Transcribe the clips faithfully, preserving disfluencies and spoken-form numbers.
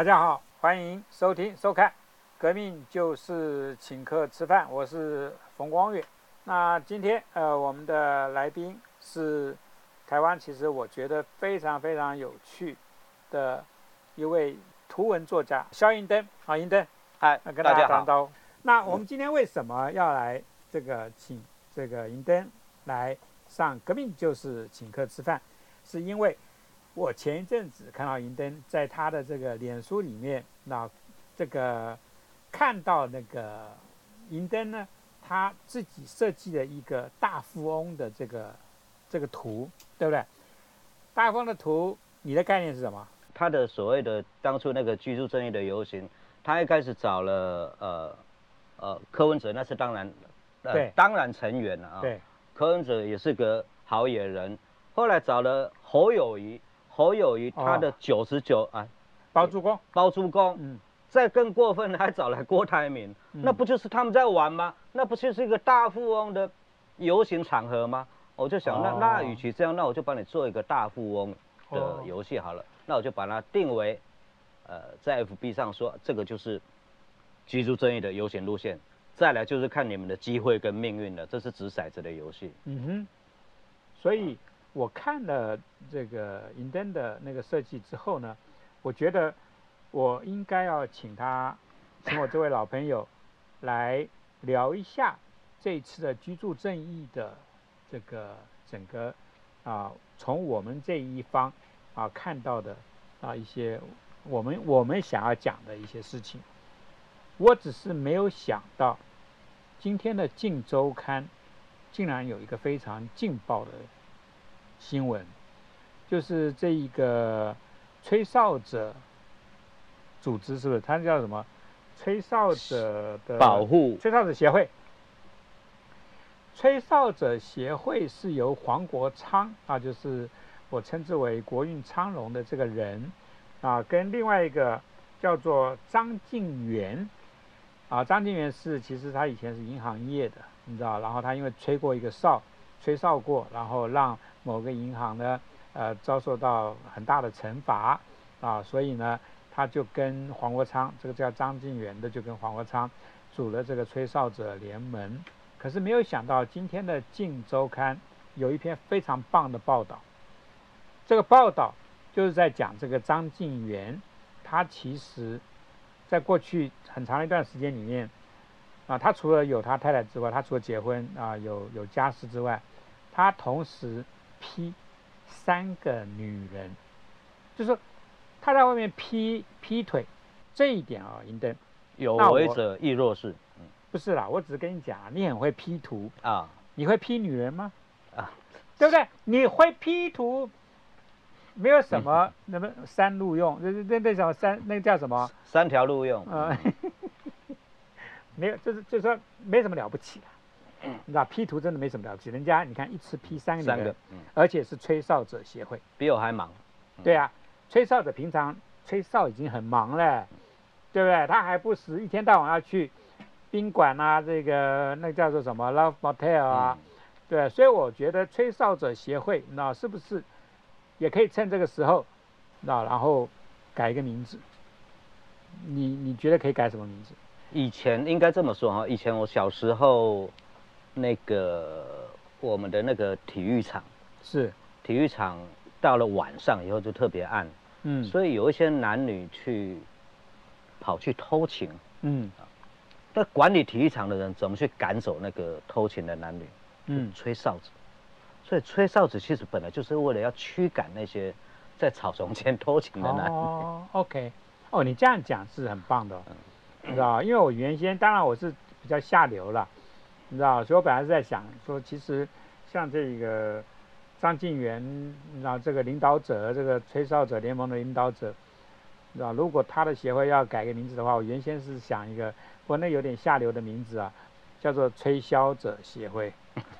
大家好，欢迎收听收看《革命就是请客吃饭》，我是冯光远。那今天呃，我们的来宾是台湾，其实我觉得非常非常有趣的一位图文作家萧银灯。好，银灯， 嗨， 跟大家打招呼。 大家那我们今天为什么要来这个请这个银灯来上《革命就是请客吃饭》？是因为我前一阵子看到银灯在他的这个脸书里面，那这个看到那个银灯呢，他自己设计了一个大富翁的这个这个图，对不对？大富翁的图，你的概念是什么？ 他的所谓的当初那个居住正义的游行，他一开始找了呃呃柯文哲，那是当然，呃对， 当然成员了啊。 对， 柯文哲也是个好野人，后来找了侯友宜。侯友宜他的九十九啊， 包租公， 包租公， 嗯， 再更过分的还找来郭台铭，嗯、那不就是他们在玩吗？那不就是一个大富翁的游行场合吗？我就想，哦、那那与其这样，那我就帮你做一个大富翁的游戏好了。哦、那我就把它定为，呃，在 F B 上说这个就是居住正义的游行路线。再来就是看你们的机会跟命运了，这是掷骰子的游戏。 嗯哼，所以。我看了这个银灯的那个设计之后呢，我觉得我应该要请他，请我这位老朋友来聊一下这一次的居住正义的这个整个啊，从我们这一方啊看到的啊一些我们我们想要讲的一些事情。我只是没有想到今天的《镜周刊》竟然有一个非常劲爆的新闻，就是这一个吹哨者组织，是不是？它叫什么？吹哨者的保护吹哨者协会。吹哨者协会是由黄国昌啊，就是我称之为国运昌隆的这个人啊，跟另外一个叫做张敬元啊，张敬元是其实他以前是银行业的，你知道，然后他因为吹过一个哨。吹哨过，然后让某个银行呢，呃，遭受到很大的惩罚啊，所以呢，他就跟黄国昌，这个叫张敬元的，就跟黄国昌组了这个吹哨者联盟。可是没有想到，今天的《镜周刊》有一篇非常棒的报道。这个报道就是在讲这个张敬元，他其实在过去很长一段时间里面啊，他除了有他太太之外，他除了结婚啊，有有家室之外。他同时劈三个女人，就是说他在外面劈劈腿，这一点啊，银灯有为者亦若是。 嗯，不是啦，我只是跟你讲，你很会 P 图啊， 你会 P 女人吗？ 啊， 对不对？你会 P 图，没有什么那么三路用，那那那什么三那个叫什么？ 三条路用。 呃，没有，就是就是说没什么了不起啦。你知道 P 图真的没什么了不起，人家你看一次 P 三个女人，嗯、而且是吹哨者协会， 比我还忙。 嗯、对啊，吹哨者平常吹哨已经很忙了，对不对？他还不时一天到晚要去宾馆啊，这个那叫做什么 Love Motel 啊，嗯、对，所以我觉得吹哨者协会，那是不是也可以趁这个时候，那然后改一个名字？你你觉得可以改什么名字？ 以前应该这么说哈，以前我小时候。那个我们的那个体育场是体育场，到了晚上以后就特别暗，嗯，所以有一些男女去跑去偷情，嗯，那管理体育场的人怎么去赶走那个偷情的男女？嗯，吹哨子，所以吹哨子其实本来就是为了要驱赶那些在草丛间偷情的男女。 哦 ，OK， 哦，你这样讲是很棒的，嗯、你知道，因为我原先当然我是比较下流了。你知道，所以我本来是在想说，其实像这个张敬元，你知道这个领导者，这个吹哨者联盟的领导者，你知道，如果他的协会要改个名字的话，我原先是想一个，不过那有点下流的名字啊，叫做吹箫者协会。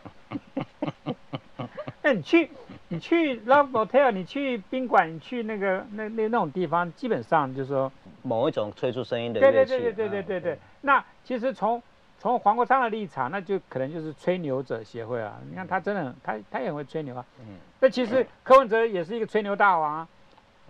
那你去你去 Love Motel， 你去宾馆，你去那个那那那种地方，基本上就是说某一种吹出声音的乐器。 对对对对对对对对。那其实从从黄国昌的立场，那就可能就是吹牛者协会啊。你看他真的，他他也很会吹牛啊。嗯。那其实柯文哲也是一个吹牛大王啊。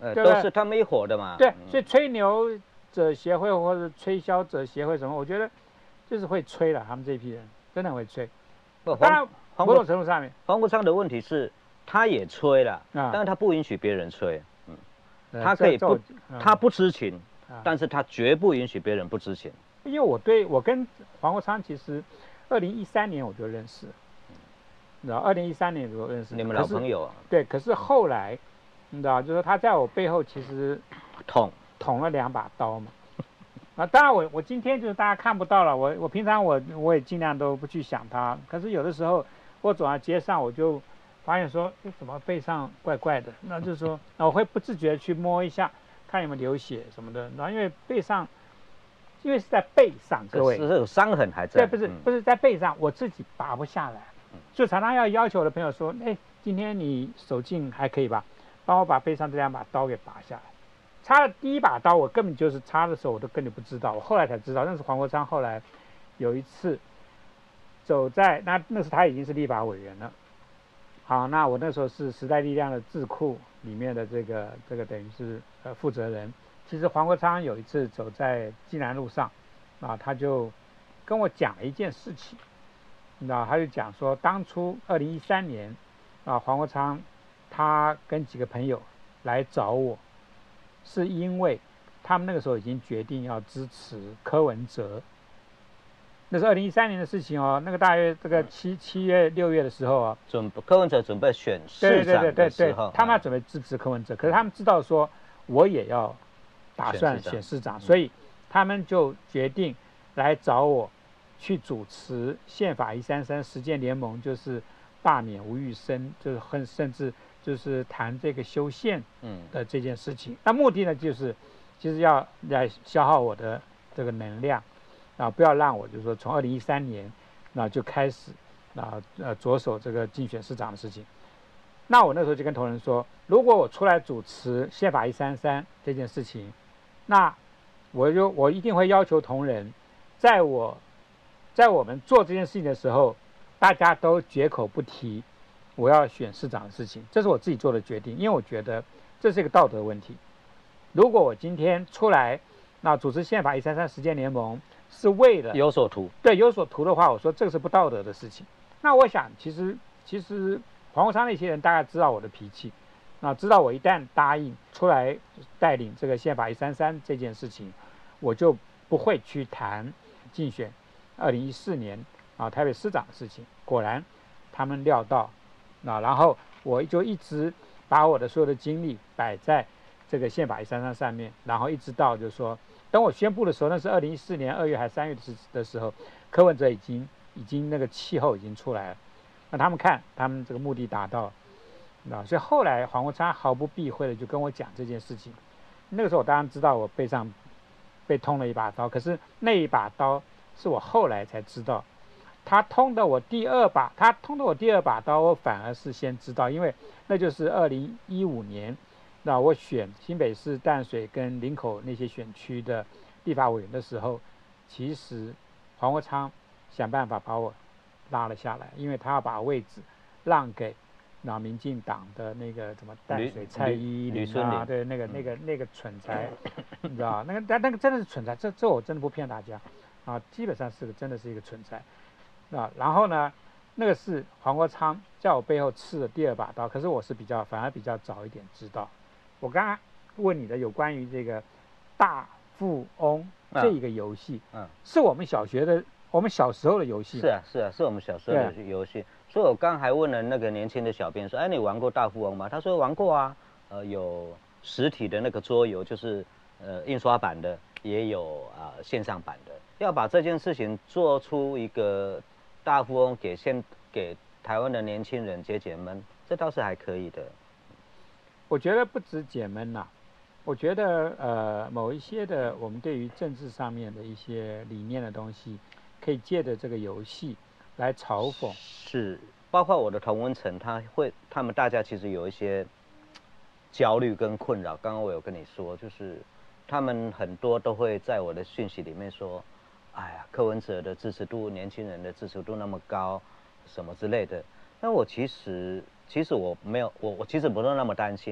呃， 对不对都是他们一伙的嘛。 对， 嗯所以吹牛者协会或者吹箫者协会什么，我觉得就是会吹了，他们这批人真的很会吹。 不， 当然， 黄某种程度上面， 黄国昌的问题是，他也吹了， 啊但是他不允许别人吹。嗯， 呃他可以不这这我，嗯他不知情， 啊但是他绝不允许别人不知情。 因为我对我跟黄国昌其实，二零一三年我就认识，你知道，二零一三年就认识， 你们可是老朋友啊， 对，可是后来，你知道，就是他在我背后其实捅， 捅了两把刀嘛。啊，当然我我今天就是大家看不到了，我我平常我我也尽量都不去想他，可是有的时候我走在街上，我就发现说，哎，怎么背上怪怪的？那就是说，那我会不自觉去摸一下，看有没有流血什么的。然后因为背上，因为是在背上，各位， 是有伤痕还在。 对，不是嗯不是在背上，我自己拔不下来，就常常要要求我的朋友说，哎，今天你手劲还可以吧？帮我把背上这两把刀给拔下来。插了第一把刀，我根本就是插的时候我都根本不知道，我后来才知道，那是黄国昌后来有一次走在那那时他已经是立法委员了。好，那我那时候是时代力量的智库里面的这个这个等于是呃负责人。其实黄国昌有一次走在济南路上，啊，他就跟我讲了一件事情，你知道，他就讲说当初二零一三年啊，黄国昌他跟几个朋友来找我。是因为他们那个时候已经决定要支持柯文哲，那是二零一三年的事情哦。那个大约这个七七月六月的时候啊， 准柯文哲准备选市长的时候， 他们要准备支持柯文哲，可是他们知道说我也要打算选市长，所以他们就决定来找我去主持宪法一三三实践联盟，就是罢免吴玉生，就是很甚至。就是谈这个修宪的这件事情，嗯、那目的呢，就是其实要来消耗我的这个能量，啊，不要让我就是说从二零一三年那就开始啊呃着手这个竞选市长的事情。那我那时候就跟同仁说，如果我出来主持宪法一三三这件事情，那我就我一定会要求同仁，在我在我们做这件事情的时候，大家都绝口不提。我要选市长的事情，这是我自己做的决定，因为我觉得这是一个道德问题。如果我今天出来，那主持宪法一三三实践联盟是为了有所图， 对有所图的话，我说这个是不道德的事情。那我想，其实其实黄国昌那些人大概知道我的脾气，那知道我一旦答应出来带领这个宪法一三三这件事情，我就不会去谈竞选二零一四年啊台北市长的事情。果然，他们料到。那然后我就一直把我的所有的精力摆在这个宪法一三三上面，然后一直到就是说，等我宣布的时候，那是二零一四年二月还是三月的时候，柯文哲已经已经那个气候已经出来了，那他们看他们这个目的达到了，那所以后来黄国昌毫不避讳的就跟我讲这件事情。那个时候我当然知道我背上被捅了一把刀，可是那一把刀是我后来才知道。他通的我第二把，他通的我第二把刀，我反而是先知道，因为那就是二零一五年，那我选新北市淡水跟林口那些选区的立法委员的时候，其实黄国昌想办法把我拉了下来，因为他要把位置让给那民进党的那个什么淡水蔡依林啊，对，那个那个那个蠢材，你知道，那个但那个真的是蠢材，这这我真的不骗大家啊，基本上是个真的是一个蠢材。啊，然后呢，那个是黄国昌在我背后刺了第二把刀，可是我是比较反而比较早一点知道。我刚刚问你的有关于这个大富翁这一个游戏，嗯，嗯是我们小学的，我们小时候的游戏。 是啊，是啊，是我们小时候的游戏。所以我刚还问了那个年轻的小编说，哎，你玩过大富翁吗？他说玩过啊，呃，有实体的那个桌游，就是呃印刷版的，也有啊、呃、线上版的。要把这件事情做出一个大富翁给现给台湾的年轻人解解闷，这倒是还可以的。 我觉得不止解闷呐，我觉得呃某一些的我们对于政治上面的一些理念的东西，可以借着这个游戏来嘲讽。 是，包括我的同温层，他会他们大家其实有一些焦虑跟困扰。刚刚我有跟你说，就是他们很多都会在我的讯息里面说。哎呀，柯文哲的支持度，年轻人的支持度那么高，什么之类的。那我其实，其实我没有，我我其实不是那么担心的。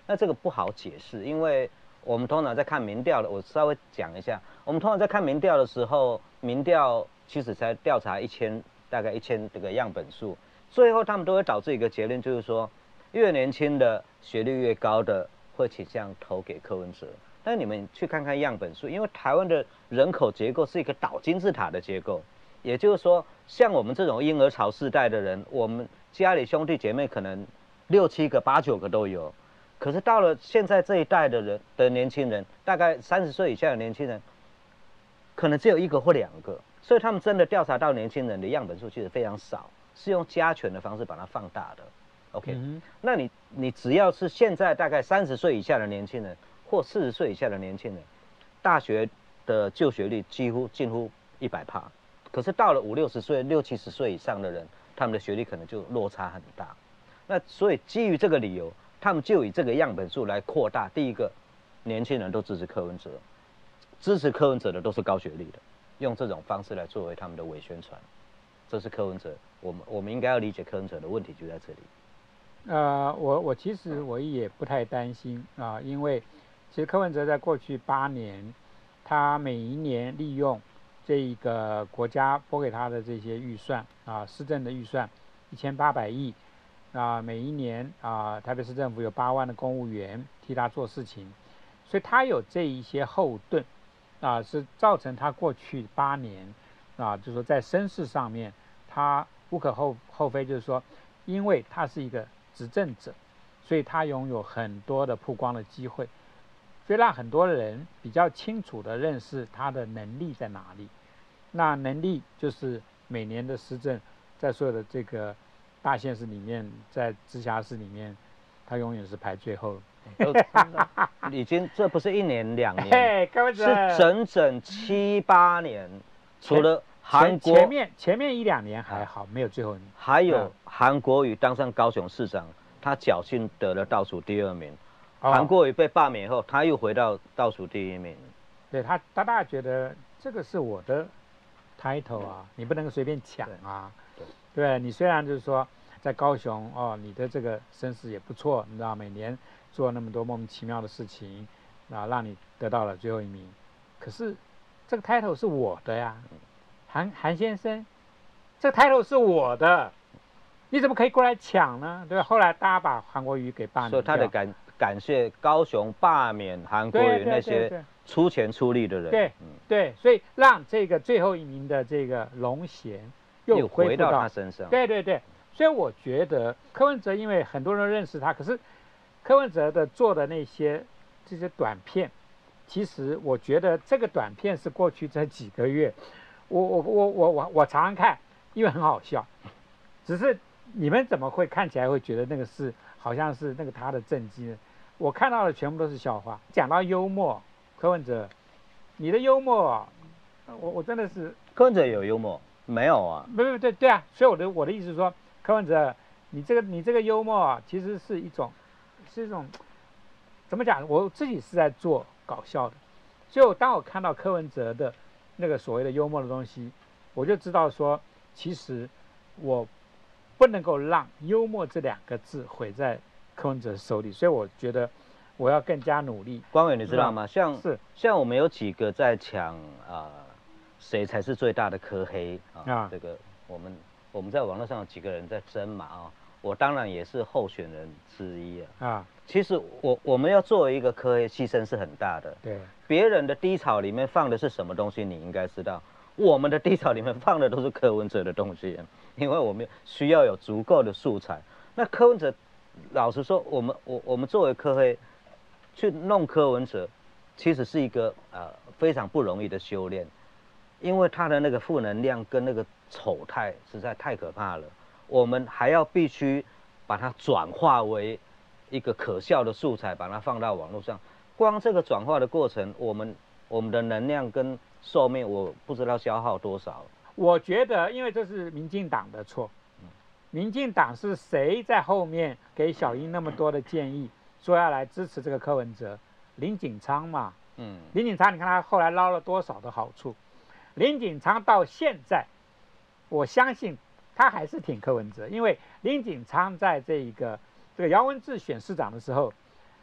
那这个不好解释，因为我们通常在看民调的，我稍微讲一下，我们通常在看民调的时候，民调其实才调查一千大概一千这个样本数，最后他们都会导致一个结论，就是说越年轻的学历越高的会倾向投给柯文哲。但是你们去看看样本数，因为台湾的人口结构是一个倒金字塔的结构，也就是说，像我们这种婴儿潮世代的人，我们家里兄弟姐妹可能六七个、八九个都有，可是到了现在这一代的人的年轻人，大概三十岁以下的年轻人，可能只有一个或两个，所以他们真的调查到年轻人的样本数其实非常少，是用加权的方式把它放大的。OK，、嗯、那你你只要是现在大概三十岁以下的年轻人，或四十岁以下的年轻人，大学的就学率几乎近乎一百趴。可是到了五六十岁、六七十岁以上的人，他们的学历可能就落差很大。那所以基于这个理由，他们就以这个样本数来扩大。第一个，年轻人都支持柯文哲，支持柯文哲的都是高学历的，用这种方式来作为他们的伪宣传。这是柯文哲，我们我们应该要理解柯文哲的问题就在这里。 呃，我我其实我也不太担心啊、呃，因为其实柯文哲在过去八年，他每一年利用这一个国家拨给他的这些预算啊，市政的预算一千八百亿啊，每一年啊，台北市政府有八万的公务员替他做事情，所以他有这一些后盾啊，是造成他过去八年啊，就是说在声势上面，他无可厚厚非，就是说，因为他是一个执政者，所以他拥有很多的曝光的机会，所以让很多人比较清楚的认识他的能力在哪里。那能力就是每年的施政，在所有的这个大县市里面，在直辖市里面，他永远是排最后。 已经这不是一年两年，是整整七八年。除了韩国前面前面一两年还好，没有最后一名。 还有韩国瑜当上高雄市长，他侥幸得了倒数第二名。哦、韩国瑜被罢免后，他又回到倒数第一名。 对他，他大概觉得这个是我的 title 啊，你不能随便抢啊。对， 对， 对你虽然就是说在高雄哦，你的这个声势也不错，你知道每年做那么多莫名其妙的事情，啊，让你得到了最后一名。可是这个 title 是我的呀，韩韩先生，这个 title 是我的，你怎么可以过来抢呢？对吧？后来大家把韩国瑜给罢免掉， 所以他的感感谢高雄罢免韩国瑜那些出钱出力的人。 对、嗯、对，所以让这个最后一名的这个龙贤又回到他身上。 对对对，所以我觉得柯文哲，因为很多人认识他，可是柯文哲的做的那些这些短片，其实我觉得这个短片是过去这几个月，我我我我我我常常看，因为很好笑，只是你们怎么会看起来会觉得那个是好像是那个他的政绩呢？我看到的全部都是笑话。讲到幽默，柯文哲，你的幽默，我我真的是柯文哲有幽默没有啊？ 不不对对啊，所以我的我的意思是说，柯文哲，你这个你这个幽默其实是一种是一种怎么讲？我自己是在做搞笑的，所以我当我看到柯文哲的那个所谓的幽默的东西，我就知道说，其实我不能够让幽默这两个字毁在柯文哲手里，所以我觉得我要更加努力。 光伟，你知道吗？像是像我们有几个在抢啊，谁、呃、才是最大的柯黑啊？啊这个我们我们在网络上有几个人在争嘛啊，我当然也是候选人之一啊。啊，其实我我们要作为一个柯黑，牺牲是很大的。 对， 别人的低潮里面放的是什么东西，你应该知道。我们的低潮里面放的都是柯文哲的东西，因为我们需要有足够的素材。那柯文哲，老实说，我们我我们作为柯黑去弄柯文哲，其实是一个呃非常不容易的修炼，因为他的那个负能量跟那个丑态实在太可怕了。我们还要必须把它转化为一个可笑的素材，把它放到网络上。光这个转化的过程，我们我们的能量跟寿命，我不知道消耗多少。 我觉得，因为这是民进党的错。民进党是谁在后面给小英那么多的建议，说要来支持这个柯文哲？林锦昌嘛，嗯，林锦昌，你看他后来捞了多少的好处？林锦昌到现在，我相信他还是挺柯文哲，因为林锦昌在这一个这个姚文智选市长的时候，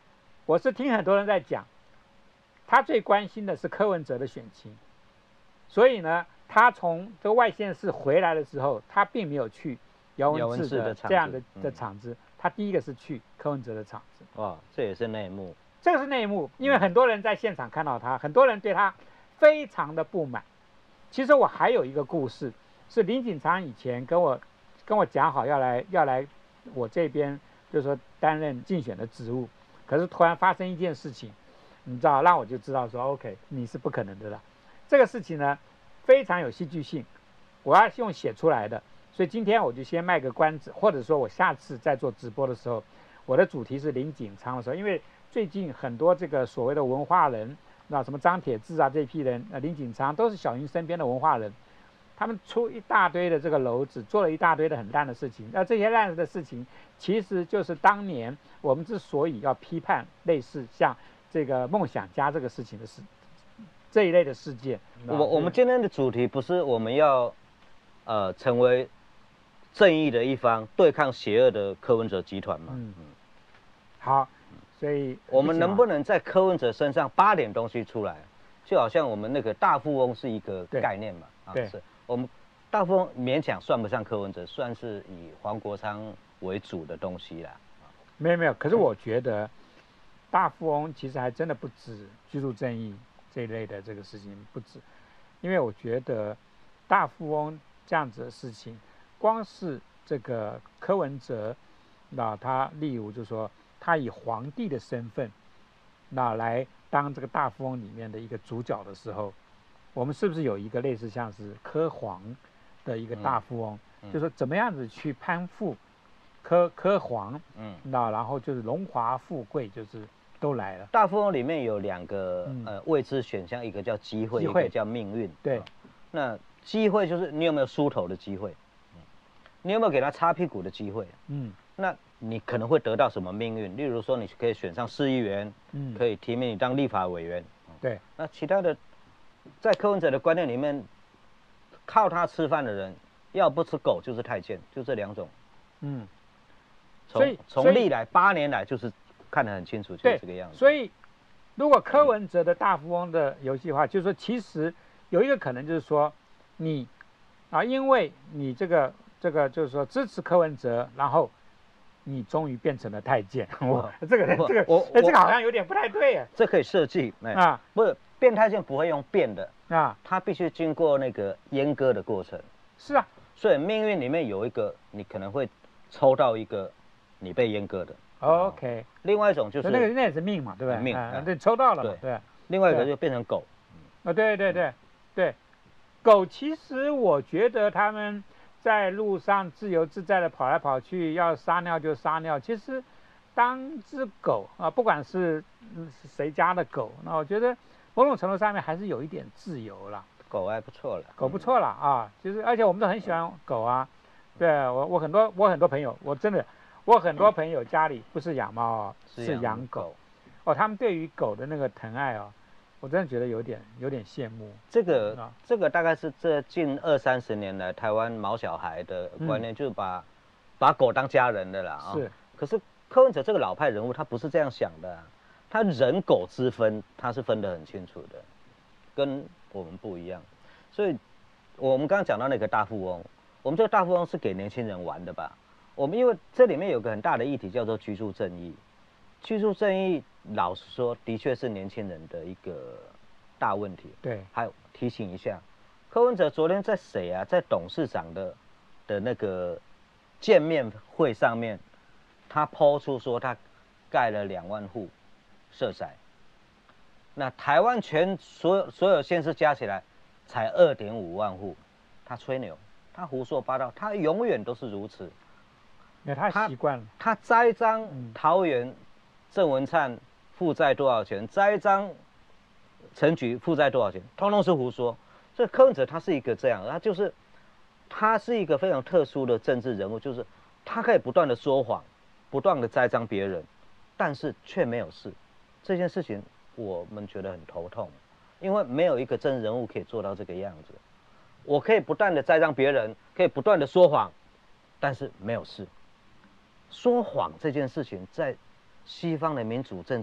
我是听很多人在讲，他最关心的是柯文哲的选情，所以呢，他从这个外县市回来的时候，他并没有去姚文智的这样的的场子，他第一个是去柯文哲的场子。 哇，这也是内幕。 这个是内幕，因为很多人在现场看到他，很多人对他非常的不满。其实我还有一个故事，是林锦昌以前跟我跟我讲好要来要来我这边，就是说担任竞选的职务，可是突然发生一件事情，你知道，让我就知道说 OK 你是不可能的了。这个事情呢非常有戏剧性，我要用写出来的，所以今天我就先卖个关子，或者说我下次在做直播的时候，我的主题是林锦昌的时候，因为最近很多这个所谓的文化人，那什么张铁志啊这批人，呃林锦昌都是小英身边的文化人，他们出一大堆的这个篓子，做了一大堆的很烂的事情。那这些烂的事情，其实就是当年我们之所以要批判类似像这个梦想家这个事情的事，这一类的事件。 我我们今天的主题不是我们要，呃，成为正义的一方，对抗邪恶的柯文哲集团嘛？嗯嗯。好。所以我们能不能在柯文哲身上扒点东西出来？就好像我们那个大富翁是一个概念嘛， 啊，对， 是我们大富翁勉强算不上柯文哲，算是以黄国昌为主的东西啦。 没有没有，可是我觉得大富翁其实还真的不止居住正义这一类的这个事情不止，因为我觉得大富翁这样子的事情，光是这个柯文哲，那他例如就说。他以皇帝的身份，那来当这个大富翁里面的一个主角的时候，我们是不是有一个类似像是柯皇的一个大富翁？嗯嗯、就是说怎么样子去攀附柯柯皇，嗯，那然后就是荣华富贵就是都来了。 大富翁里面有两个、嗯、呃未知选项，一个叫机会，一个叫命运。 对， 哦、那机会就是你有没有梳头的机会，嗯、你有没有给他擦屁股的机会？嗯，那。你可能会得到什么命运？例如说，你可以选上市议员，嗯，可以提名你当立法委员。 对， 那其他的，在柯文哲的观念里面，靠他吃饭的人，要不吃狗就是太监，就这两种。嗯，从从历来八年来就是看得很清楚，就是这个样子。 所以，如果柯文哲的大富翁的游戏的话，就是说，其实有一个可能就是说，你啊，因为你这个这个就是说支持柯文哲，然后。你终于变成了太监，我这个这个我这个好像有点不太对啊。 这可以设计啊，不是变太监不会用变的啊，他必须经过那个阉割的过程。 是啊， 所以命运里面有一个你可能会抽到一个你被阉割的。 OK。 另外一种就是那个那也是命嘛，对不对？ 命， 对，抽到了嘛，对。 另外一个就变成狗。 啊，对对对对，狗其实我觉得他们。在路上自由自在的跑来跑去，要撒尿就撒尿。其实，当只狗啊，不管是谁家的狗，那我觉得某种程度上面还是有一点自由了。 狗还不错了， 狗不错了啊！其实，而且我们都很喜欢狗啊。对我，我很多我很多朋友，我真的我很多朋友家里不是养猫哦，是养狗。哦，他们对于狗的那个疼爱哦。我真的觉得有点有点羡慕。 这个、啊、这个大概是这近二三十年来台湾毛小孩的观念，嗯、就是把把狗当家人的啦啊、哦。 是。 可是柯文哲这个老派人物，他不是这样想的、啊，他人狗之分他是分得很清楚的，跟我们不一样。所以，我们刚刚讲到那个大富翁，我们这个大富翁是给年轻人玩的吧？我们因为这里面有个很大的议题叫做居住正义，居住正义。老实说，的确是年轻人的一个大问题。 对， 还有提醒一下，柯文哲昨天在谁啊，在董事长的的那个见面会上面，他抛出说他盖了两万户社宅，那台湾全所有所有县市加起来才二点五万户，他吹牛，他胡说八道，他永远都是如此。 那他习惯了， 他栽赃桃园郑文灿。负债多少钱？栽赃陈菊负债多少钱？通通是胡说。所以柯文哲他是一个这样，他就是他是一个非常特殊的政治人物，就是他可以不断的说谎，不断的栽赃别人，但是却没有事。这件事情我们觉得很头痛，因为没有一个政治人物可以做到这个样子。我可以不断的栽赃别人，可以不断的说谎，但是没有事。说谎这件事情在西方的民主政治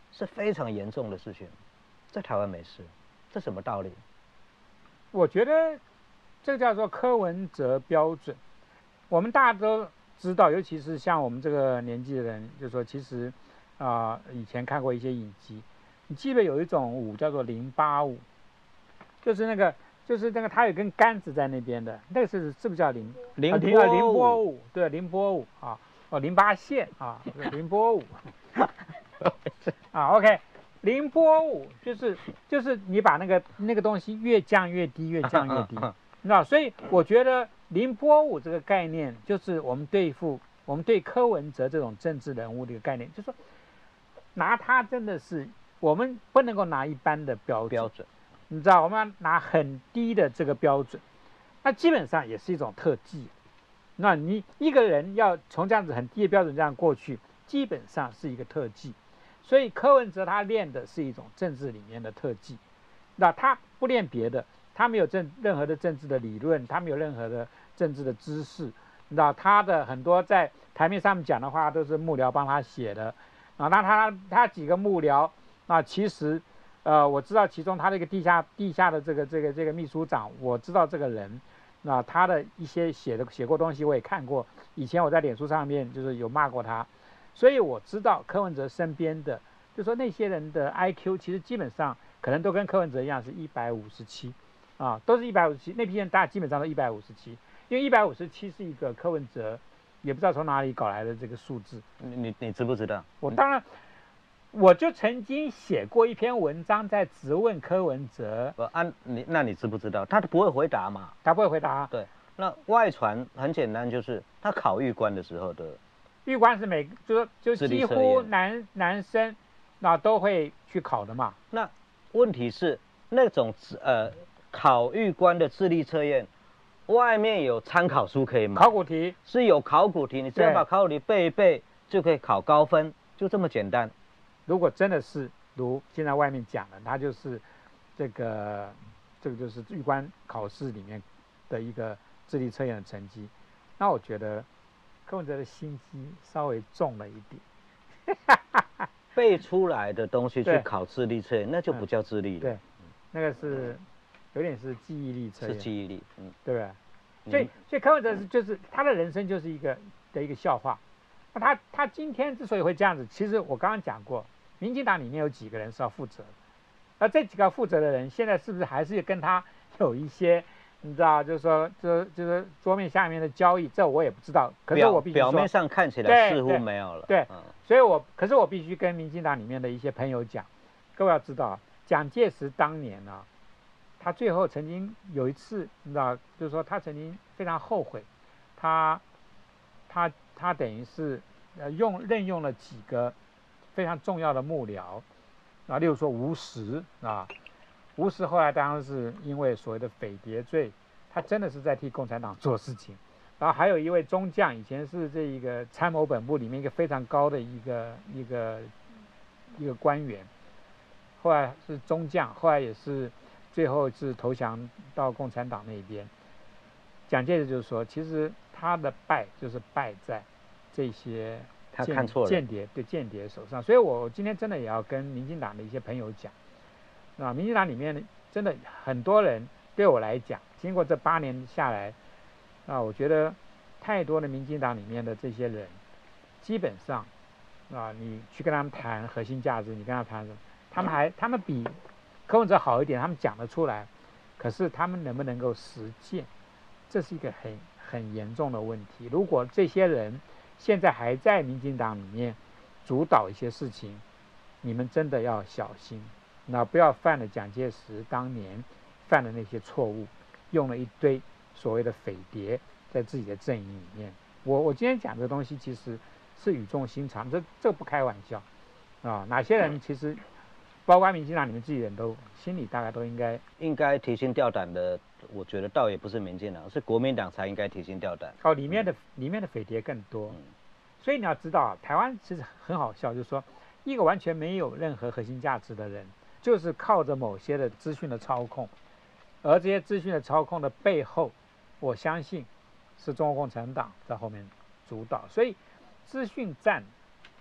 是非常严重的事情，在台湾没事，这什么道理？ 我觉得这个叫做柯文哲标准。我们大家都知道，尤其是像我们这个年纪的人，就说其实啊、呃，以前看过一些影集，你记得有一种舞叫做零八舞，就是那个就是那个它有根杆子在那边的，那个是是不是叫凌凌波舞？凌波舞，对，凌波舞啊，哦，淋巴线啊，凌波舞啊 ，OK。凌波舞就是就是你把那个那个东西越降越低，越降越低，你知道？所以我觉得凌波舞这个概念，就是我们对付我们对柯文哲这种政治人物的一个概念，就是说拿他真的是我们不能够拿一般的标准， 标准， 你知道？我们要拿很低的这个标准，那基本上也是一种特技。那你一个人要从这样子很低的标准这样过去，基本上是一个特技。所以柯文哲他练的是一种政治里面的特技，那他不练别的，他没有政任何的政治的理论，他没有任何的政治的知识，那他的很多在台面上面讲的话都是幕僚帮他写的，啊，那他他几个幕僚，那其实，呃，我知道其中他这个地下地下的这个这个这个秘书长，我知道这个人，那他的一些写的写过东西我也看过，以前我在脸书上面就是有骂过他。所以我知道柯文哲身边的，就说那些人的 I Q 其实基本上可能都跟柯文哲一样是一百五十七，啊，都是一百五十七，那批人大家基本上都一百五十七，因为一百五十七是一个柯文哲也不知道从哪里搞来的这个数字。 你你你知不知道？ 我当然，我就曾经写过一篇文章在质问柯文哲。 不按你那你知不知道？他不会回答嘛？ 他不会回答。 对，那外传很简单，就是他考预官的时候的。 预官是每就就几乎男男生那都会去考的嘛。 那问题是那种呃考预官的智力测验，外面有参考书可以买， 考古题是有考古题，你只要把考古题背一背就可以考高分，就这么简单。 如果真的是如现在外面讲的，它就是这个这个就是预官考试里面的一个智力测验的成绩，那我觉得柯文哲的心机稍微重了一点。 背出来的东西去考智力测验，那就不叫智力了。 对，那个是有点是记忆力测验。 是记忆力，嗯， 对不对？所以，所以柯文哲是就是他的人生就是一个的一个笑话。那他他今天之所以会这样子，其实我刚刚讲过，民进党里面有几个人是要负责的，而这几个负责的人，现在是不是还是跟他有一些？你知道，就是说，就就是桌面下面的交易，这我也不知道。可是我必须说， 表面上看起来似乎没有了。 对，对嗯、所以我，可是我必须跟民进党里面的一些朋友讲，各位要知道，蒋介石当年啊，他最后曾经有一次，你知道，就是说他曾经非常后悔，他他他等于是呃用任用了几个非常重要的幕僚啊，例如说吴石啊。吴石后来当然是因为所谓的匪谍罪，他真的是在替共产党做事情。然后还有一位中将，以前是这一个参谋本部里面一个非常高的一个一个一个官员，后来是中将，后来也是最后是投降到共产党那边。蒋介石就是说，其实他的败就是败在这些他看错了间谍对间谍手上。所以我今天真的也要跟民进党的一些朋友讲。啊，民进党里面真的很多人，对我来讲，经过这八年下来，啊，我觉得太多的民进党里面的这些人，基本上，啊，你去跟他们谈核心价值，你跟他谈什么，他们还他们比柯文哲好一点，他们讲得出来，可是他们能不能够实践，这是一个很很严重的问题。如果这些人现在还在民进党里面主导一些事情，你们真的要小心。那不要犯了蒋介石当年犯的那些错误，用了一堆所谓的匪谍在自己的阵营里面。我我今天讲这个东西其实是语重心长，这这不开玩笑啊！哪些人其实包括民进党你们自己人都心里大概都应该应该提心吊胆的。我觉得倒也不是民进党，是国民党才应该提心吊胆。 哦，里面的、嗯、里面的匪谍更多、嗯，所以你要知道，台湾其实很好笑，就是说一个完全没有任何核心价值的人。就是靠着某些的资讯的操控，而这些资讯的操控的背后，我相信是中国共产党在后面主导。所以，资讯战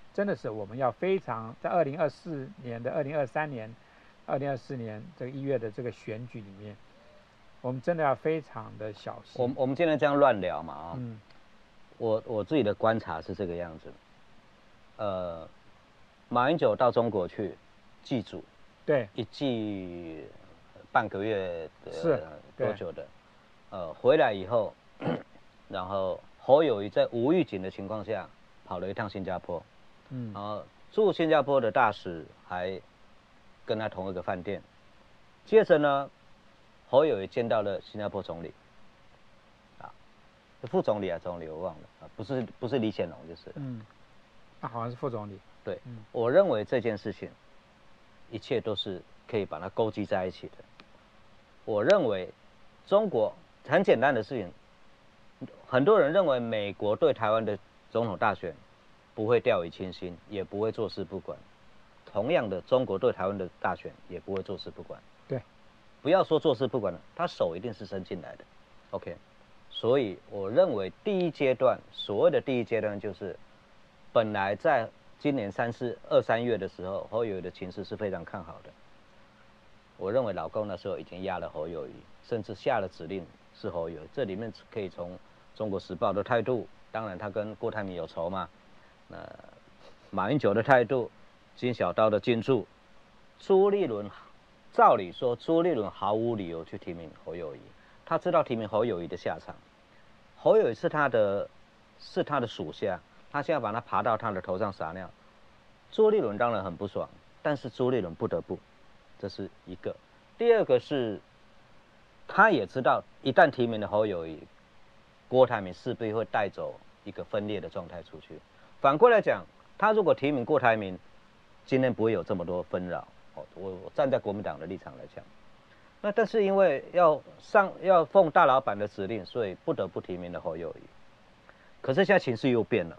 真的是我们要非常在二零二四年的二零二三年、二零二四年这个一月的这个选举里面，我们真的要非常的小心。 我我们今天这样乱聊嘛啊、哦， 嗯， 我我自己的观察是这个样子，呃，马英九到中国去祭祖， 对， 一祭半个月的是多久的，呃，回来以后，然后侯友宜在无预警的情况下跑了一趟新加坡， 嗯， 然后驻新加坡的大使还跟他同一个饭店，接着呢，侯友宜见到了新加坡总理，啊，副总理啊，总理我忘了啊，不是不是李显龙就是， 嗯，那好像是副总理。 对， 嗯， 我认为这件事情，一切都是可以把它勾稽在一起的。我认为中国很简单的事情，很多人认为美国对台湾的总统大选不会掉以轻心，也不会坐视不管。同样的，中国对台湾的大选也不会坐视不管。 对， 不要说坐视不管了，他手一定是伸进来的。OK， 所以我认为第一阶段，所谓的第一阶段就是，本来在今年三四二三月的时候，侯友宜的情势是非常看好的。我认为老共那时候已经压了侯友宜，甚至下了指令是侯友宜。这里面可以从中国时报的态度，当然他跟郭台铭有仇嘛。那马英九的态度，金小刀的进驻，朱立伦，照理说朱立伦毫无理由去提名侯友宜，他知道提名侯友宜的下场。侯友宜是他的，是他的属下，他现在把他爬到他的头上撒尿。朱立伦当然很不爽，但是朱立伦不得不。这是一个，第二个是，他也知道一旦提名了侯友宜，郭台铭势必会带走一个分裂的状态出去。反过来讲，他如果提名郭台铭，今天不会有这么多纷扰。哦，我我站在国民党的立场来讲，那但是因为要上要奉大老板的指令，所以不得不提名了侯友宜。可是现在情势又变了，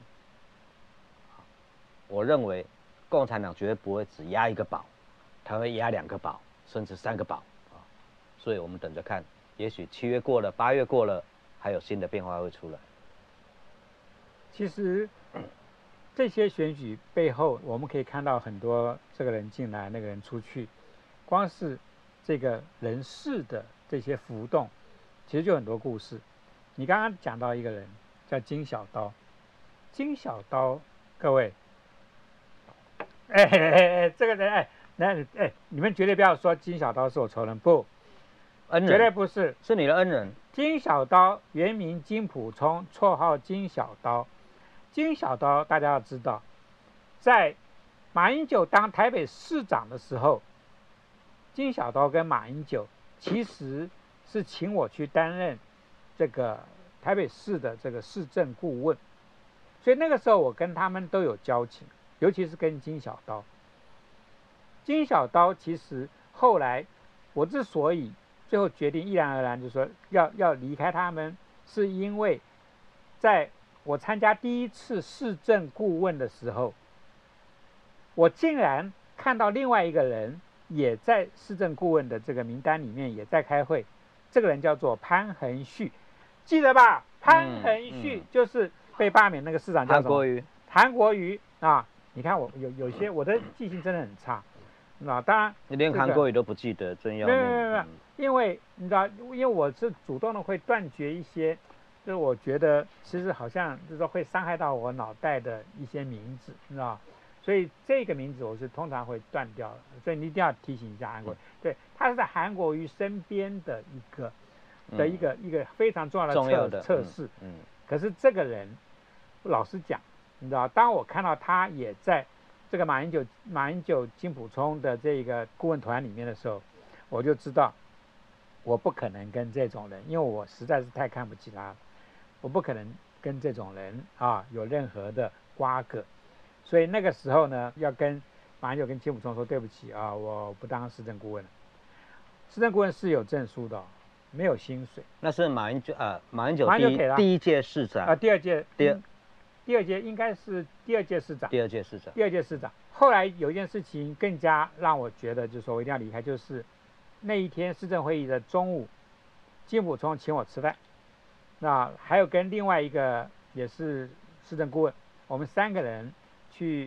我认为共产党绝对不会只压一个宝。他会压两个宝，甚至三个宝啊，所以我们等着看，也许七月过了，八月过了，还有新的变化会出来。 其实这些选举背后，我们可以看到很多这个人进来，那个人出去，光是这个人事的这些浮动，其实就很多故事。你刚刚讲到一个人叫金小刀，金小刀，各位，哎哎哎，这个人哎。那哎，你们绝对不要说金小刀是我仇人，不， 恩人绝对不是， 是你的恩人。 金小刀原名金溥聪，绰号金小刀。金小刀大家要知道，在马英九当台北市长的时候，金小刀跟马英九其实是请我去担任这个台北市的这个市政顾问，所以那个时候我跟他们都有交情，尤其是跟金小刀。金小刀其实后来，我之所以最后决定毅然而然就说要要离开他们，是因为在我参加第一次市政顾问的时候，我竟然看到另外一个人也在市政顾问的这个名单里面也在开会，这个人叫做潘恒旭，记得吧？潘恒旭就是被罢免那个市长叫什么？韩国瑜。韩国瑜啊，你看我有有些我的记性真的很差。那当然， 你连韩国语都不记得，真要命。 没有没有没有，因为你知道，因为我是主动的会断绝一些，就是我觉得其实好像就是说会伤害到我脑袋的一些名字，你知道，所以这个名字我是通常会断掉的，所以你一定要提醒一下韩国瑜。嗯、对，他是在韩国瑜身边的一个的一个、嗯、一个非常重要的测测试。嗯。可是这个人，老实讲，你知道，当我看到他也在。这个马英九、马英九、金溥聪的这个顾问团里面的时候，我就知道，我不可能跟这种人，因为我实在是太看不起他了，我不可能跟这种人啊有任何的瓜葛，所以那个时候呢，要跟马英九跟金溥聪说对不起啊，我不当市政顾问了。市政顾问是有证书的、哦，没有薪水。 那是马英九啊，马英九第一第一届市长啊，第二届第二。 第二届应该是第二届市长， 第二届市长， 第二届市长。后来有一件事情更加让我觉得，就是说我一定要离开，就是那一天市政会议的中午，金溥聪请我吃饭，那还有跟另外一个也是市政顾问，我们三个人去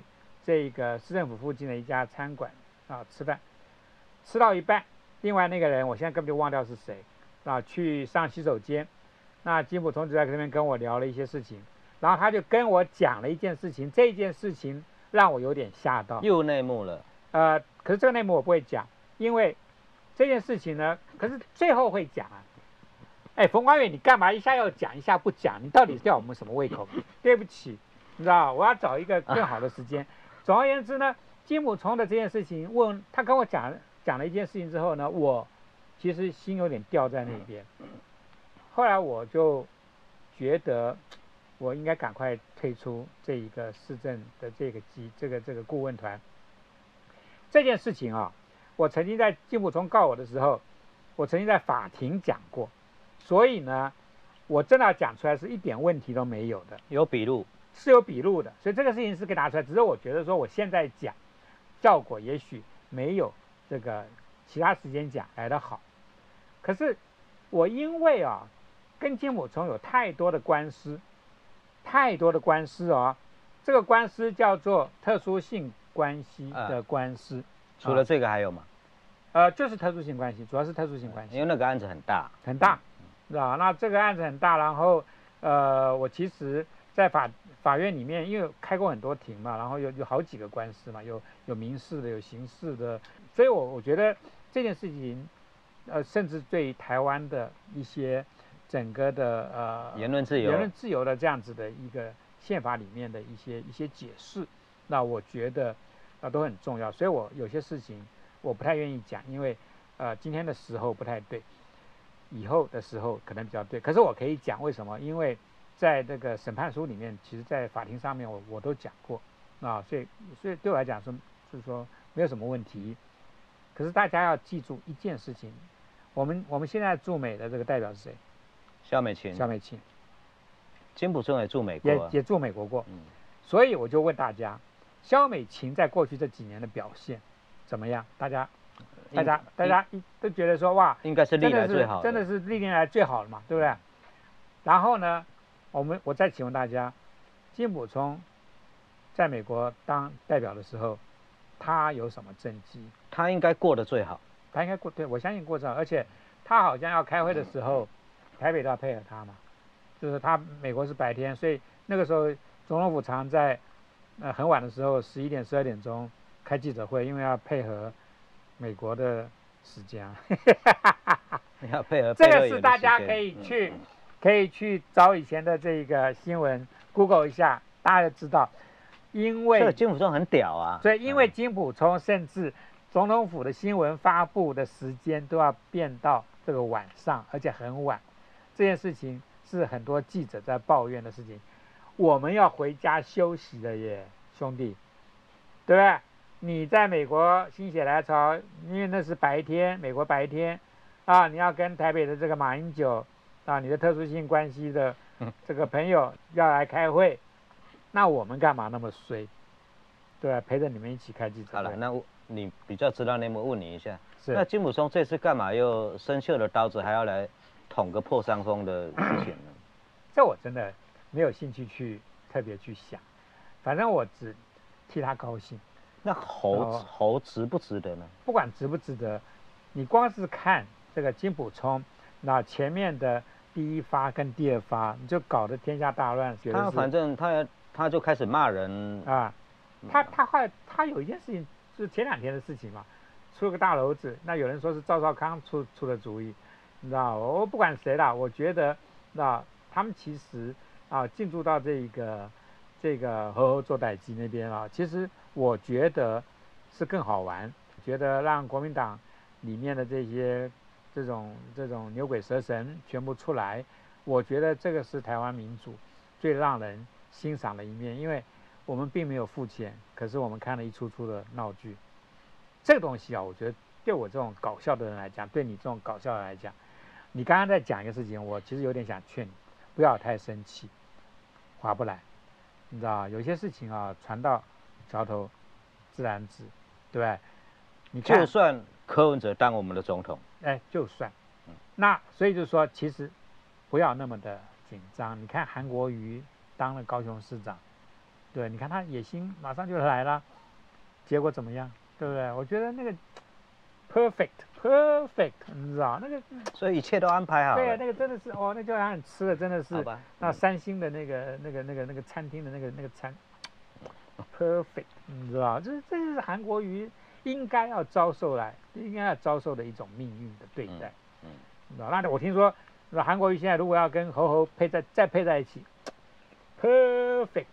这个市政府附近的一家餐馆啊吃饭，吃到一半，另外那个人我现在根本就忘掉是谁啊，去上洗手间，那金溥聪就在那边跟我聊了一些事情，然后他就跟我讲了一件事情，这件事情让我有点吓到， 又内幕了。 呃，可是这个内幕我不会讲，因为这件事情呢，可是最后会讲啊。哎，冯光远，你干嘛一下要讲，一下不讲？你到底吊我们什么胃口？对不起，你知道，我要找一个更好的时间。总而言之呢，金溥聪的这件事情，问他跟我讲讲了一件事情之后呢，我其实心有点吊在那边。后来我就觉得，我应该赶快退出这一个市政的这个机这个这个顾问团。这件事情啊，我曾经在金溥聪告我的时候，我曾经在法庭讲过。所以呢，我真的要讲出来是一点问题都没有的， 有笔录， 是有笔录的，所以这个事情是可以拿出来。只是我觉得说我现在讲，效果也许没有这个其他时间讲来得好。可是我因为啊，跟金溥聪有太多的官司，太多的官司哦，这个官司叫做特殊性关系的官司。啊、 除了这个还有吗？ 呃，就是特殊性关系，主要是特殊性关系， 因为那个案子很大， 很大。是吧？那这个案子很大，然后呃，我其实，在法法院里面，因为开过很多庭嘛，然后有有好几个官司嘛，有有民事的，有刑事的，所以我我觉得这件事情，呃，甚至对于台湾的一些整个的呃言论自由、 言论自由的这样子的一个宪法里面的一些一些解释，那我觉得呃都很重要，所以我有些事情我不太愿意讲，因为呃今天的时候不太对。以后的时候可能比较对，可是我可以讲为什么？因为在这个审判书里面，其实在法庭上面我我都讲过啊，所以所以对我来讲说就是说没有什么问题。可是大家要记住一件事情，我们我们现在驻美的这个代表是谁？ 萧美琴。 萧美琴。 金溥聪也驻美国、啊， 也也驻美国过。 嗯。 所以我就问大家，萧美琴在过去这几年的表现怎么样？大家。大家大家都觉得说哇， 应该是历来最好的， 真的是历年来最好的嘛，对不对？然后呢，我们我再请问大家，金溥聪在美国当代表的时候，他有什么政绩？ 他应该过得最好， 他应该过，对，我相信过得最好，而且他好像要开会的时候，台北都要配合他嘛，就是他美国是白天，所以那个时候总统府常在呃很晚的时候，十一点十二点钟开记者会，因为要配合。美国的时间， 要配合这个是大家可以去、嗯、可以去找以前的这个新闻 ，Google 一下，大家就知道。因为这个金溥聪很屌啊， 所以因为金溥聪甚至总统府的新闻发布的时间都要变到这个晚上，而且很晚。这件事情是很多记者在抱怨的事情。我们要回家休息了耶，兄弟，对不对？你在美国心血来潮，因为那是白天，美国白天，啊，你要跟台北的这个马英九啊，你的特殊性关系的这个朋友要来开会，那我们干嘛那么衰？对、啊，陪着你们一起开记者会。 好了，那你比较知道内幕，问你一下， 是那金溥聪这次干嘛又生锈的刀子还要来捅个破伤风的事情呢？ 这我真的没有兴趣去特别去想，反正我只替他高兴。 那猴猴值不值得呢？ 不管值不值得，你光是看这个金溥聪，那前面的第一发跟第二发，你就搞得天下大乱。 他反正他他就开始骂人啊，他他后来他有一件事情，就是前两天的事情嘛，出了个大篓子，那有人说是赵少康出出的主意，你知道，我不管谁啦，我觉得那他们其实啊进驻到这个这个和合作代机那边啊，其实。我觉得是更好玩，觉得让国民党里面的这些这种这种牛鬼蛇神全部出来，我觉得这个是台湾民主最让人欣赏的一面，因为我们并没有付钱，可是我们看了一出出的闹剧。这个东西啊，我觉得对我这种搞笑的人来讲，对你这种搞笑的人来讲，你刚刚在讲一个事情，我其实有点想劝你不要太生气，划不来，你知道有些事情啊传到桥头自然直，对不对？你就算柯文哲当我们的总统， 哎，就算，那所以就说，其实不要那么的紧张。你看韩国瑜当了高雄市长， 对，你看他野心马上就来了，结果怎么样？对不对？我觉得那个 perfect perfect， 你知道那个， 所以一切都安排好了。 对，那个真的是哦，那就让你吃的真的是， 好吧， 那三星的那个那个那个那个餐厅的那个那个餐 perfect， 你知道，这这就是韩国瑜应该要遭受来，应该要遭受的一种命运的对待。嗯，你知道，那我听说，韩国瑜现在如果要跟侯侯配在再配在一起 ，perfect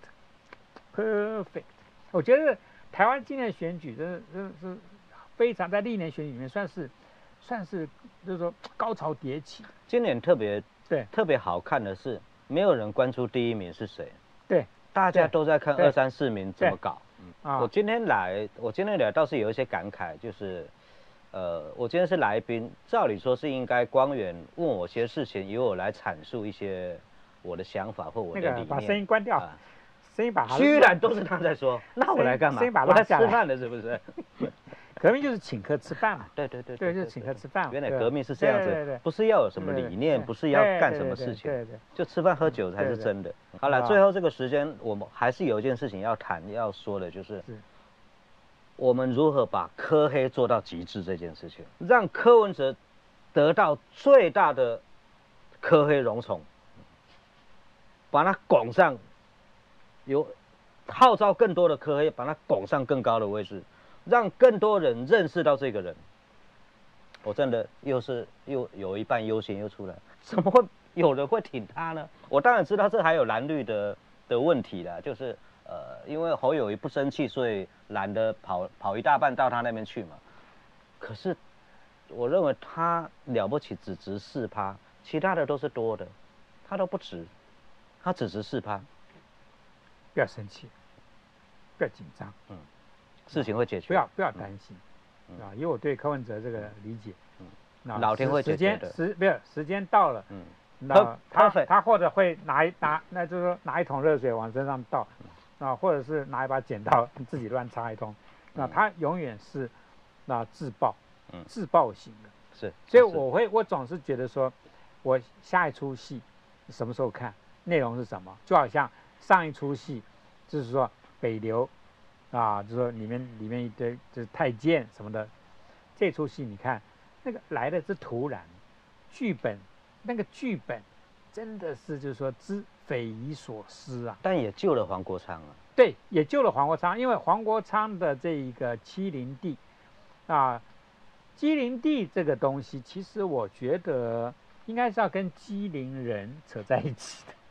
perfect， 我觉得台湾今年的选举真的真的是非常在历年选举里面算是算是就是说高潮迭起。 今年特别对特别好看的是，没有人关注第一名是谁， 对， 大家都在看二三四名怎么搞。嗯， 啊， 我今天来，我今天来倒是有一些感慨，就是，呃，我今天是来宾，照理说是应该光远问我些事情，由我来阐述一些我的想法或我的理念。 那个把声音关掉，啊、声音把居然都是他在说，那我来干嘛？我来吃饭的是不是？ 革命就是请客吃饭嘛， 对对对对，就是请客吃饭。 原来革命是这样子，不是要有什么理念，不是要干什么事情，对对，就吃饭喝酒才是真的。好了，最后这个时间，我们还是有一件事情要谈要说的，就是我们如何把柯黑做到极致这件事情，让柯文哲得到最大的柯黑荣宠，把他拱上，有号召更多的柯黑，把他拱上更高的位置。让更多人认识到这个人，我真的又是又有一半忧心又出来，怎么会有人会挺他呢？我当然知道这还有蓝绿的的问题啦，就是呃，因为侯友宜不生气，所以懒得跑跑一大半到他那边去嘛。可是我认为他了不起，只值四趴，其他的都是多的，他都不值，他只值四趴。 不要生气，不要紧张，嗯。 事情会解决， 不要不要担心，嗯、啊！以我对柯文哲这个理解，嗯， 老天会解决的。 时间时不是时间到了，嗯，那他他或者会拿一拿，那就是说拿一桶热水往身上倒，啊，或者是拿一把剪刀自己乱插一通，那他永远是那自爆，嗯，自爆型的， 是。 所以我会我总是觉得说，我下一出戏什么时候看，内容是什么，就好像上一出戏就是说北流。啊，就说里面里面一堆就是太监什么的，这出戏你看那个来的之突然，剧本那个剧本真的是就是说之匪夷所思啊， 但也救了黄国昌啊。 对，也救了黄国昌，因为黄国昌的这一个欺凌地啊，欺凌地这个东西，其实我觉得应该是要跟欺凌人扯在一起的。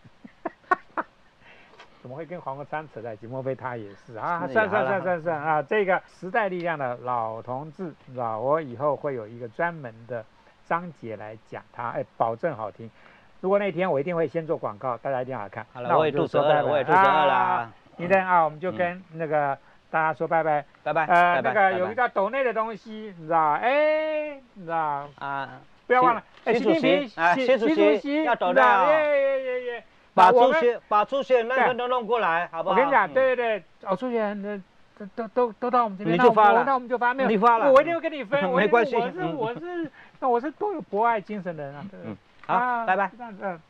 怎么会跟黄国昌扯在一起？莫非他也是啊？算算算算算啊！这个时代力量的老同志，你知道，我以后会有一个专门的章节来讲他，哎，保证好听。如果那天我一定会先做广告，大家一定要看。 好了，我也肚子饿了，我也肚子饿了。 明天啊，我们就跟那个大家说拜拜， 拜拜。 呃，那个有一个抖内的东西，你知道？哎，你知道啊？不要忘了，哎，习近平， 习主席要抖内啊！ 耶耶耶耶！ 把朱学把朱学那份都弄过来，好不好？ 我跟你讲，对对对，哦，朱学那都都都都到我们这边， 你就发了， 那我们就发，没有， 你发了， 我一定会跟你分， 没关系， 我是我是那我是多有博爱精神的人啊。 嗯，好，拜拜。 嗯。